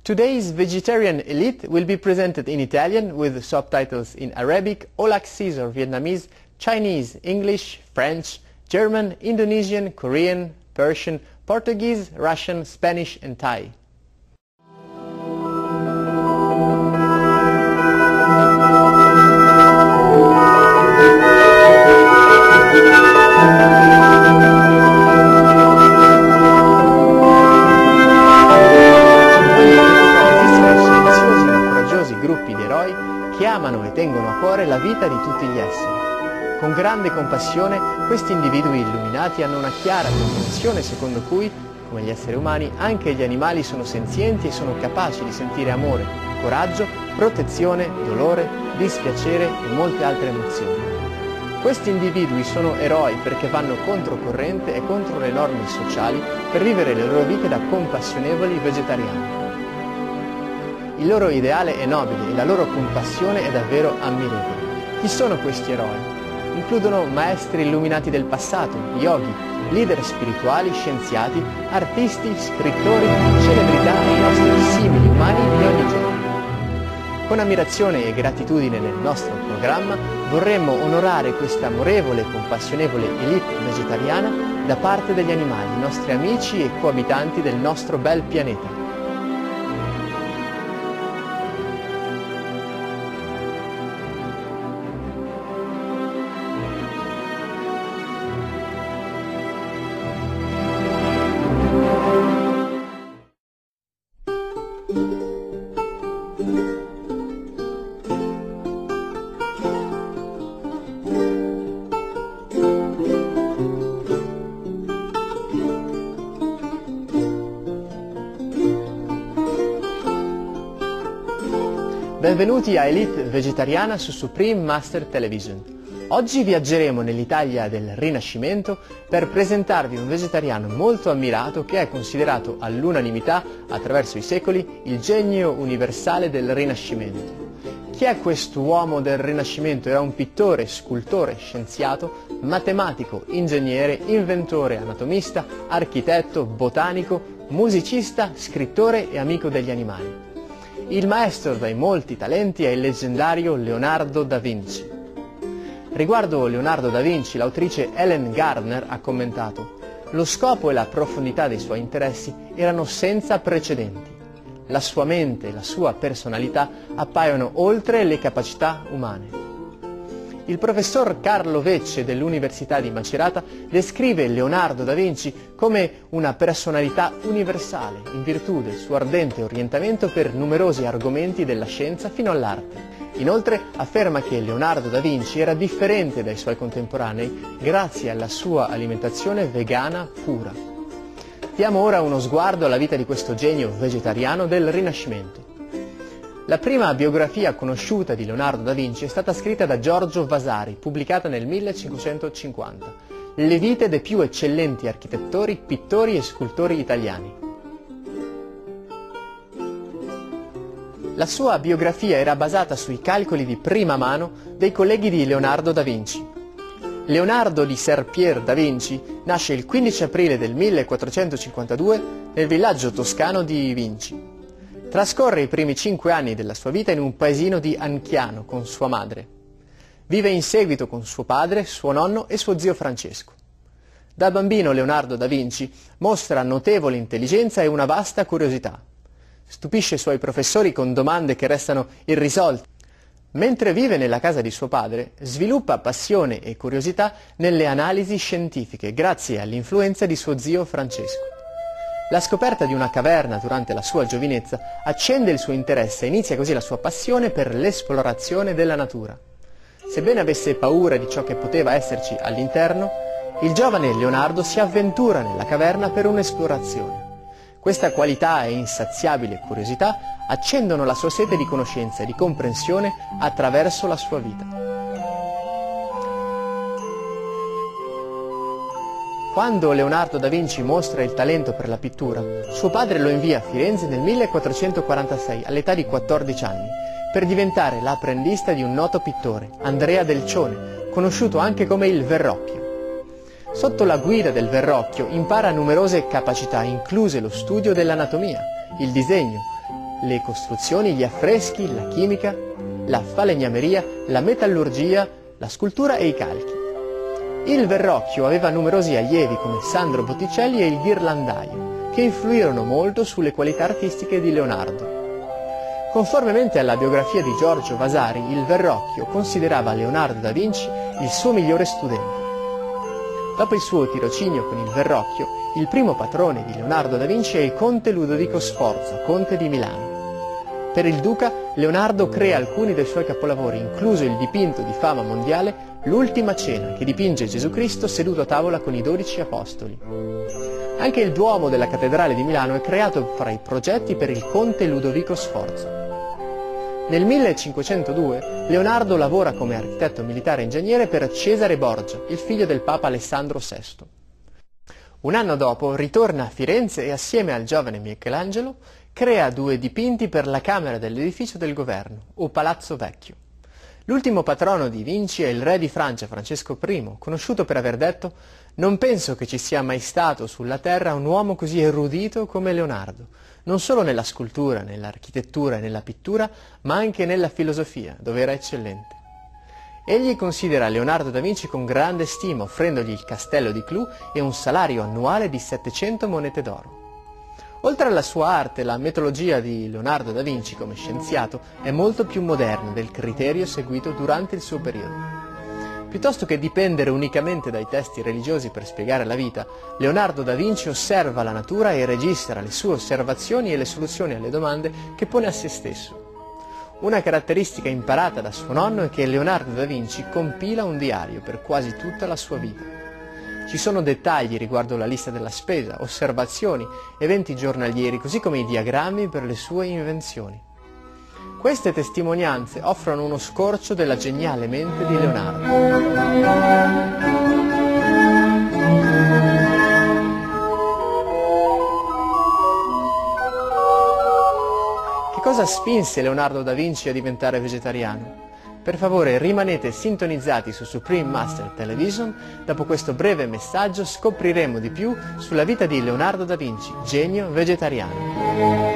Today's vegetarian elite will be presented in Italian with subtitles in Arabic, Aulacese or Vietnamese, Chinese, English, French, German, Indonesian, Korean, Persian, Portuguese, Russian, Spanish and Thai. Gruppi di eroi che amano e tengono a cuore la vita di tutti gli esseri. Con grande compassione questi individui illuminati hanno una chiara comprensione secondo cui, come gli esseri umani, anche gli animali sono senzienti e sono capaci di sentire amore, coraggio, protezione, dolore, dispiacere e molte altre emozioni. Questi individui sono eroi perché vanno controcorrente e contro le norme sociali per vivere le loro vite da compassionevoli vegetariani. Il loro ideale è nobile e la loro compassione è davvero ammirevole. Chi sono questi eroi? Includono maestri illuminati del passato, yogi, leader spirituali, scienziati, artisti, scrittori, celebrità e i nostri simili umani di ogni giorno. Con ammirazione e gratitudine nel nostro programma vorremmo onorare questa amorevole e compassionevole elite vegetariana da parte degli animali, nostri amici e coabitanti del nostro bel pianeta. Benvenuti a Elite Vegetariana su Supreme Master Television. Oggi viaggeremo nell'Italia del Rinascimento per presentarvi un vegetariano molto ammirato che è considerato all'unanimità, attraverso i secoli, il genio universale del Rinascimento. Chi è quest'uomo del Rinascimento? Era un pittore, scultore, scienziato, matematico, ingegnere, inventore, anatomista, architetto, botanico, musicista, scrittore e amico degli animali. Il maestro dai molti talenti è il leggendario Leonardo da Vinci. Riguardo Leonardo da Vinci, l'autrice Helen Gardner ha commentato: lo scopo e la profondità dei suoi interessi erano senza precedenti. La sua mente e la sua personalità appaiono oltre le capacità umane. Il professor Carlo Vecce dell'Università di Macerata descrive Leonardo da Vinci come una personalità universale in virtù del suo ardente orientamento per numerosi argomenti della scienza fino all'arte. Inoltre afferma che Leonardo da Vinci era differente dai suoi contemporanei grazie alla sua alimentazione vegana pura. Diamo ora uno sguardo alla vita di questo genio vegetariano del Rinascimento. La prima biografia conosciuta di Leonardo da Vinci è stata scritta da Giorgio Vasari, pubblicata nel 1550. Le vite dei più eccellenti architettori, pittori e scultori italiani. La sua biografia era basata sui calcoli di prima mano dei colleghi di Leonardo da Vinci. Leonardo di Ser Pier da Vinci nasce il 15 aprile del 1452 nel villaggio toscano di Vinci. Trascorre i primi 5 anni della sua vita in un paesino di Anchiano con sua madre. Vive in seguito con suo padre, suo nonno e suo zio Francesco. Da bambino Leonardo da Vinci mostra notevole intelligenza e una vasta curiosità. Stupisce i suoi professori con domande che restano irrisolte. Mentre vive nella casa di suo padre, sviluppa passione e curiosità nelle analisi scientifiche grazie all'influenza di suo zio Francesco. La scoperta di una caverna durante la sua giovinezza accende il suo interesse e inizia così la sua passione per l'esplorazione della natura. Sebbene avesse paura di ciò che poteva esserci all'interno, il giovane Leonardo si avventura nella caverna per un'esplorazione. Questa qualità e insaziabile curiosità accendono la sua sete di conoscenza e di comprensione attraverso la sua vita. Quando Leonardo da Vinci mostra il talento per la pittura, suo padre lo invia a Firenze nel 1446, all'età di 14 anni, per diventare l'apprendista di un noto pittore, Andrea del Cione, conosciuto anche come il Verrocchio. Sotto la guida del Verrocchio impara numerose capacità, incluse lo studio dell'anatomia, il disegno, le costruzioni, gli affreschi, la chimica, la falegnameria, la metallurgia, la scultura e i calchi. Il Verrocchio aveva numerosi allievi come Sandro Botticelli e il Ghirlandaio, che influirono molto sulle qualità artistiche di Leonardo. Conformemente alla biografia di Giorgio Vasari, il Verrocchio considerava Leonardo da Vinci il suo migliore studente. Dopo il suo tirocinio con il Verrocchio, il primo patrone di Leonardo da Vinci è il conte Ludovico Sforza, conte di Milano. Per il duca, Leonardo crea alcuni dei suoi capolavori, incluso il dipinto di fama mondiale L'Ultima Cena, che dipinge Gesù Cristo seduto a tavola con i 12 apostoli. Anche il Duomo della Cattedrale di Milano è creato fra i progetti per il conte Ludovico Sforza. Nel 1502 Leonardo lavora come architetto militare e ingegnere per Cesare Borgia, il figlio del Papa Alessandro VI. Un anno dopo ritorna a Firenze e assieme al giovane Michelangelo crea 2 dipinti per la camera dell'edificio del governo, o Palazzo Vecchio. L'ultimo patrono di Vinci è il re di Francia Francesco I, conosciuto per aver detto «Non penso che ci sia mai stato sulla terra un uomo così erudito come Leonardo, non solo nella scultura, nell'architettura e nella pittura, ma anche nella filosofia, dove era eccellente». Egli considera Leonardo da Vinci con grande stima, offrendogli il castello di Clou e un salario annuale di 700 monete d'oro. Oltre alla sua arte, la metodologia di Leonardo da Vinci come scienziato è molto più moderna del criterio seguito durante il suo periodo. Piuttosto che dipendere unicamente dai testi religiosi per spiegare la vita, Leonardo da Vinci osserva la natura e registra le sue osservazioni e le soluzioni alle domande che pone a se stesso. Una caratteristica imparata da suo nonno è che Leonardo da Vinci compila un diario per quasi tutta la sua vita. Ci sono dettagli riguardo la lista della spesa, osservazioni, eventi giornalieri, così come i diagrammi per le sue invenzioni. Queste testimonianze offrono uno scorcio della geniale mente di Leonardo. Che cosa spinse Leonardo da Vinci a diventare vegetariano? Per favore rimanete sintonizzati su Supreme Master Television, dopo questo breve messaggio scopriremo di più sulla vita di Leonardo da Vinci, genio vegetariano.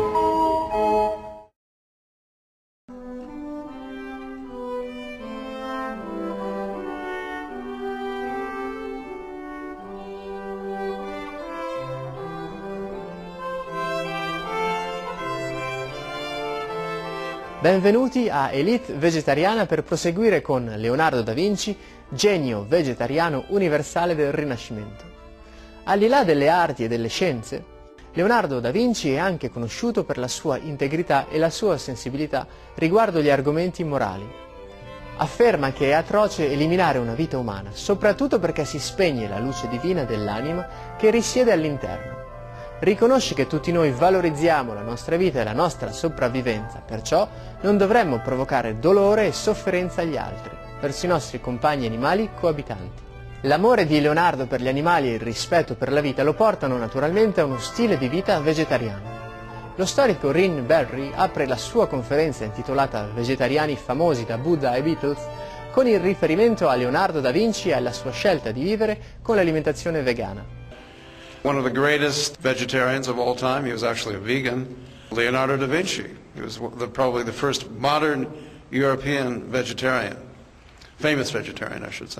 Benvenuti a Elite Vegetariana per proseguire con Leonardo da Vinci, genio vegetariano universale del Rinascimento. Al di là delle arti e delle scienze, Leonardo da Vinci è anche conosciuto per la sua integrità e la sua sensibilità riguardo gli argomenti morali. Afferma che è atroce eliminare una vita umana, soprattutto perché si spegne la luce divina dell'anima che risiede all'interno. Riconosce che tutti noi valorizziamo la nostra vita e la nostra sopravvivenza, perciò non dovremmo provocare dolore e sofferenza agli altri, verso i nostri compagni animali coabitanti. L'amore di Leonardo per gli animali e il rispetto per la vita lo portano naturalmente a uno stile di vita vegetariano. Lo storico Rin Berry apre la sua conferenza intitolata Vegetariani famosi da Buddha ai Beatles con il riferimento a Leonardo da Vinci e alla sua scelta di vivere con l'alimentazione vegana. One of the greatest vegetarians of all time, he was actually a vegan, Leonardo da Vinci. He was probably the first modern European vegetarian, famous vegetarian, I should say.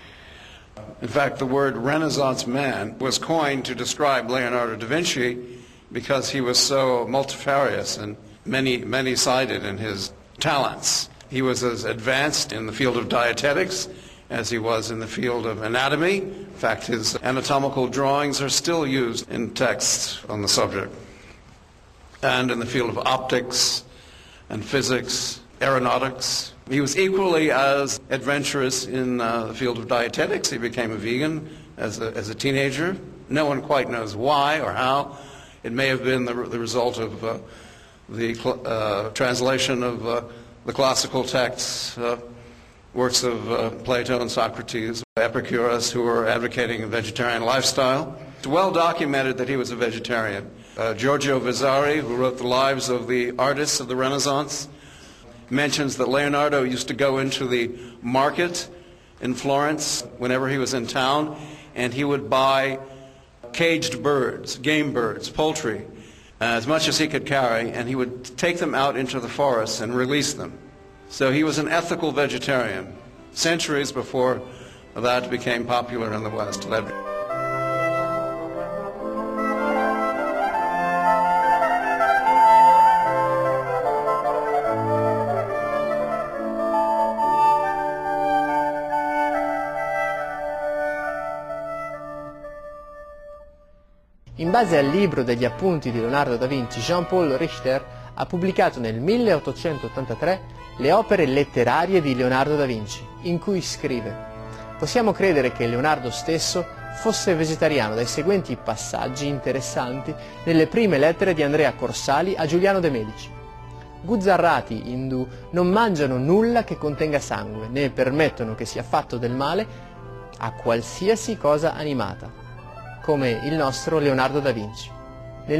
In fact, the word Renaissance man was coined to describe Leonardo da Vinci because he was so multifarious and many-sided in his talents. He was as advanced in the field of dietetics as he was in the field of anatomy. In fact, his anatomical drawings are still used in texts on the subject. And in the field of optics and physics, aeronautics. He was equally as adventurous in the field of dietetics. He became a vegan as a teenager. No one quite knows why or how. It may have been the result of the translation of the classical texts, works of Plato and Socrates, Epicurus, who were advocating a vegetarian lifestyle. It's well documented that he was a vegetarian. Giorgio Vasari, who wrote the lives of the artists of the Renaissance, mentions that Leonardo used to go into the market in Florence whenever he was in town, and he would buy caged birds, game birds, poultry, as much as he could carry, and he would take them out into the forests and release them. So he was an ethical vegetarian, centuries before that became popular in the West. In base al libro degli appunti di Leonardo da Vinci, Jean-Paul Richter ha pubblicato nel 1883 le opere letterarie di Leonardo da Vinci, in cui scrive: possiamo credere che Leonardo stesso fosse vegetariano dai seguenti passaggi interessanti nelle prime lettere di Andrea Corsali a Giuliano de' Medici. Guzzarrati indù non mangiano nulla che contenga sangue, né permettono che sia fatto del male a qualsiasi cosa animata, come il nostro Leonardo da Vinci. Nel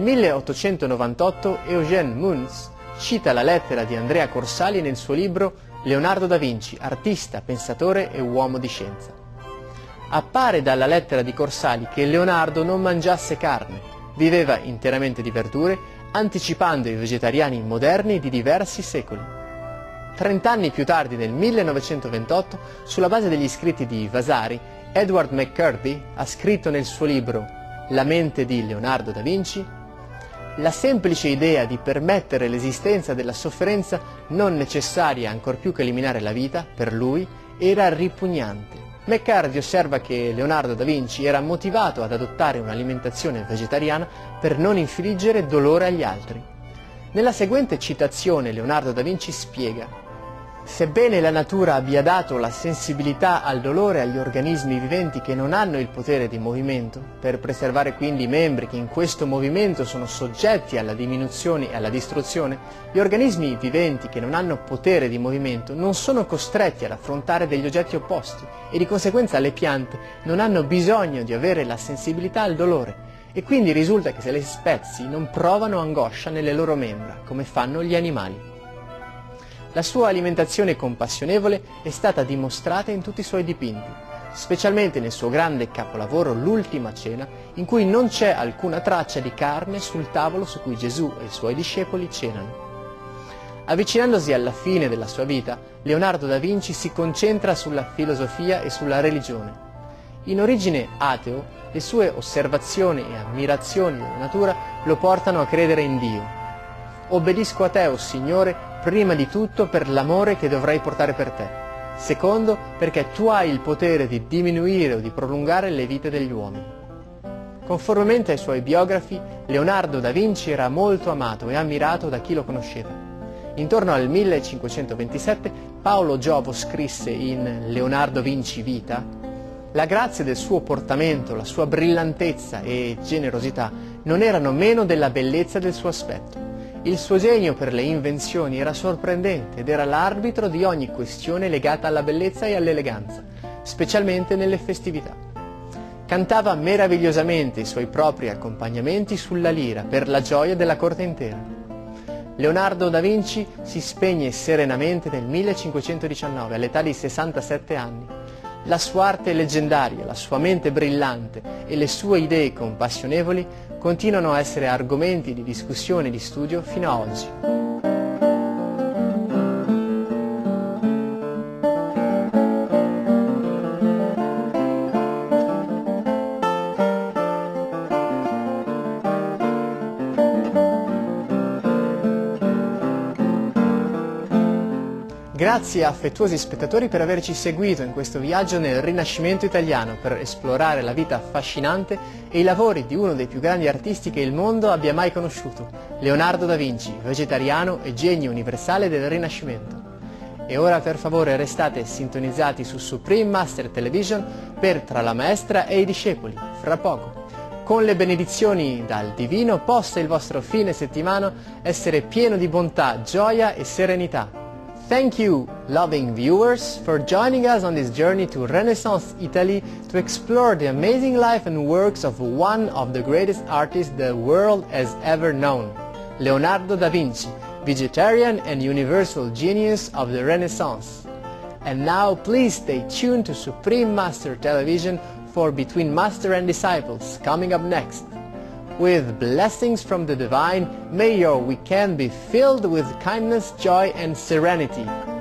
1898 Eugène Müns cita la lettera di Andrea Corsali nel suo libro Leonardo da Vinci, artista, pensatore e uomo di scienza. Appare dalla lettera di Corsali che Leonardo non mangiasse carne, viveva interamente di verdure, anticipando i vegetariani moderni di diversi secoli. 30 anni più tardi, nel 1928, sulla base degli scritti di Vasari, Edward McCurdy ha scritto nel suo libro La mente di Leonardo da Vinci: la semplice idea di permettere l'esistenza della sofferenza non necessaria ancor più che eliminare la vita, per lui, era ripugnante. McCurdy osserva che Leonardo da Vinci era motivato ad adottare un'alimentazione vegetariana per non infliggere dolore agli altri. Nella seguente citazione Leonardo da Vinci spiega: sebbene la natura abbia dato la sensibilità al dolore agli organismi viventi che non hanno il potere di movimento, per preservare quindi i membri che in questo movimento sono soggetti alla diminuzione e alla distruzione, gli organismi viventi che non hanno potere di movimento non sono costretti ad affrontare degli oggetti opposti e di conseguenza le piante non hanno bisogno di avere la sensibilità al dolore e quindi risulta che se le spezzi non provano angoscia nelle loro membra, come fanno gli animali. La sua alimentazione compassionevole è stata dimostrata in tutti i suoi dipinti, specialmente nel suo grande capolavoro L'Ultima Cena, in cui non c'è alcuna traccia di carne sul tavolo su cui Gesù e i suoi discepoli cenano. Avvicinandosi alla fine della sua vita, Leonardo da Vinci si concentra sulla filosofia e sulla religione. In origine ateo, le sue osservazioni e ammirazioni della natura lo portano a credere in Dio. Obbedisco a te, o Signore, prima di tutto per l'amore che dovrei portare per te, secondo perché tu hai il potere di diminuire o di prolungare le vite degli uomini. Conformemente ai suoi biografi, Leonardo da Vinci era molto amato e ammirato da chi lo conosceva. Intorno al 1527 Paolo Giovo scrisse in Leonardo Vinci Vita: la grazia del suo portamento, la sua brillantezza e generosità non erano meno della bellezza del suo aspetto. Il suo genio per le invenzioni era sorprendente ed era l'arbitro di ogni questione legata alla bellezza e all'eleganza, specialmente nelle festività. Cantava meravigliosamente i suoi propri accompagnamenti sulla lira per la gioia della corte intera. Leonardo da Vinci si spegne serenamente nel 1519 all'età di 67 anni. La sua arte leggendaria, la sua mente brillante e le sue idee compassionevoli continuano a essere argomenti di discussione e di studio fino a oggi. Grazie affettuosi spettatori per averci seguito in questo viaggio nel Rinascimento italiano per esplorare la vita affascinante e i lavori di uno dei più grandi artisti che il mondo abbia mai conosciuto, Leonardo da Vinci, vegetariano e genio universale del Rinascimento. E ora per favore restate sintonizzati su Supreme Master Television per Tra la Maestra e i Discepoli, fra poco. Con le benedizioni dal Divino possa il vostro fine settimana essere pieno di bontà, gioia e serenità. Thank you, loving viewers, for joining us on this journey to Renaissance Italy to explore the amazing life and works of one of the greatest artists the world has ever known, Leonardo da Vinci, vegetarian and universal genius of the Renaissance. And now please stay tuned to Supreme Master Television for Between Master and Disciples, coming up next. With blessings from the divine, may your weekend be filled with kindness, joy and serenity.